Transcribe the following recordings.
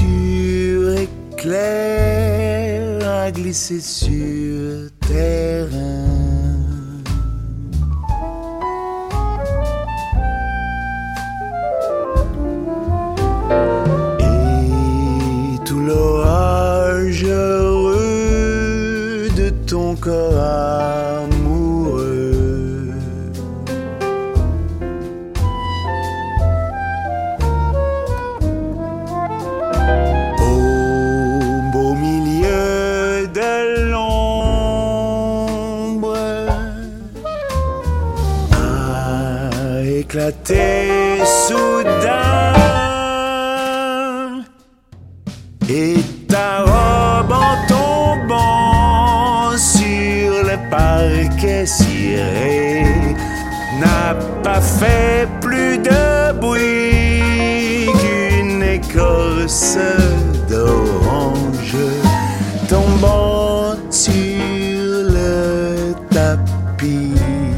nature éclair a glissé sur terrain. Et tout l'orage heureux de ton corps amoureux au beau milieu de l'ombre a éclaté soudain. Et ta robe en tombant sur le parquet ciré n'a pas fait plus de bruit qu'une écorce d'orange tombant sur le tapis.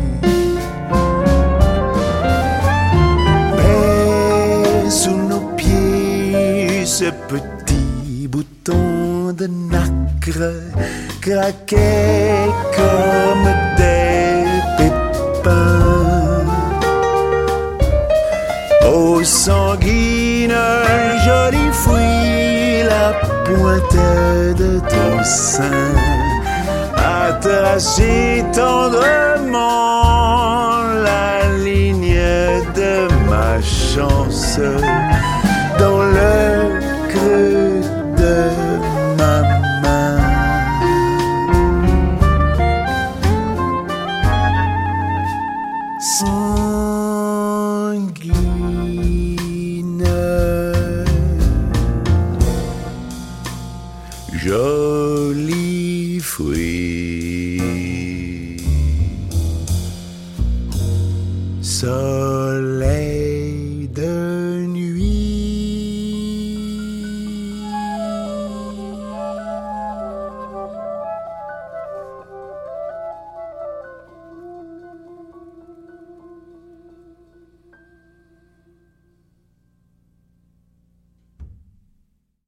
Mais sous nos pieds, ce petit bouton de nacre craquait comme des pépins. Ô sanguine, joli fruit, la pointe de ton sein a tracé tendrement la ligne de ma chance dans le creux de ma main. Sanguine, joli fruit,